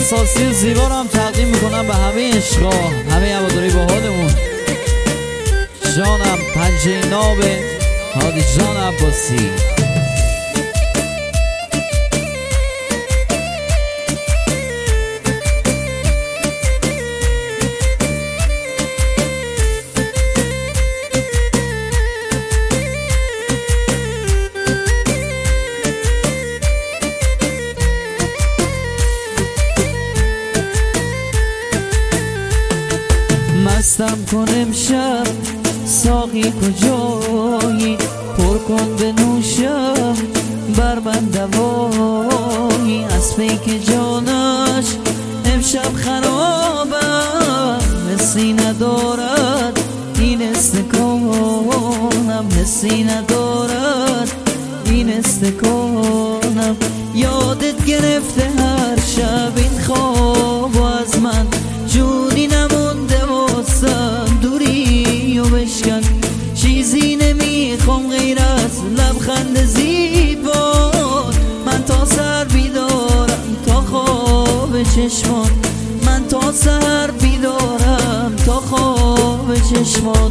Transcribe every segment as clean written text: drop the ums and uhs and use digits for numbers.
احساسی و زیبا رو هم تقدیم میکنم به همه عشقا، همه هواداری با حالمون. جانم پنجه ناب هادی جان عباسی. مستم کن امشب ساقی کجایی، پر کن به نوشم بر من دوایی. از پیک جانش امشب خرابم، حسی ندارد این استکانم، حسی ندارد این استکانم. یادت گرفته هر شب این خواب و از من جونی نمونده واسم، دوری و بشکن چیزی نمیخوام غیر از لبخند زیبات. من تا سر بیدارم تا خواب چشمات، من تا سر بیدارم تا خواب چشمات.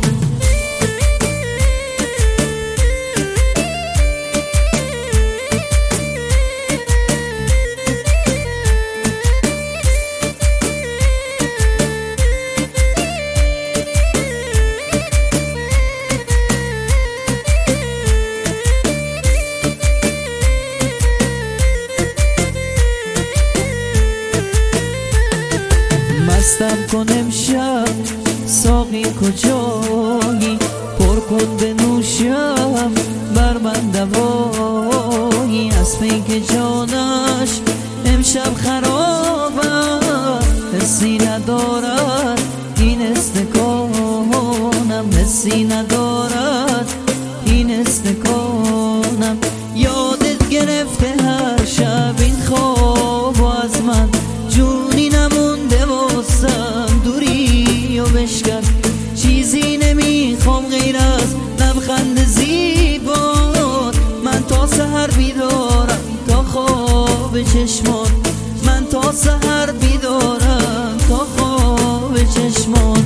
مستم کن امشب ساقی کجایی، پر کن به نوشم بر من دوایی. از پیک جانش امشب خرابم، حسی ندارد این استکانم، حسی ندارد این استکانم. یادت گرفته هر شب این خواب و از من جونی نمونده واسم، دوری و بشکن چیزی نمیخوام غیر از لبخند زیبات. من تا سحر بیدارم تا خواب چشمات، من تا سحر بیدارم تا خواب چشمات.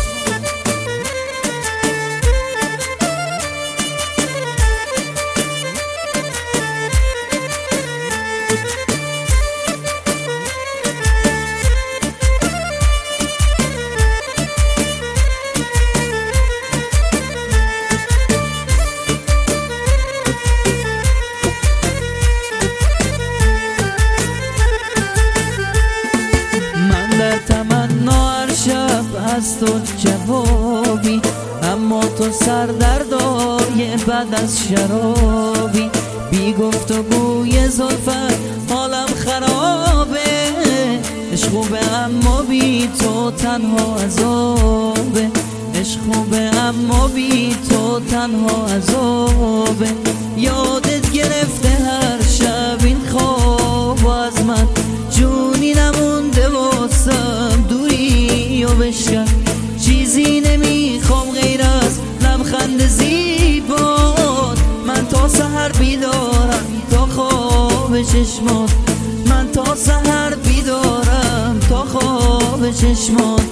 تمنا هر شب از تو جوابی، اما تو سردردای بعد از شرابی. بی گفت و گوی زلفت حالم خرابه، عشق خوبه اما بی تو تنها عذابه، عشق خوبه اما بی تو تنها عذابه. یادت گرفته هر شب این خواب و از من جونی نمونده واسم، دوری و بشکن چیزی نمیخوام غیر از لبخند زیبات. من تا سحر بیدارم تا خواب چشمات، من تا سحر بیدارم تا خواب چشمات.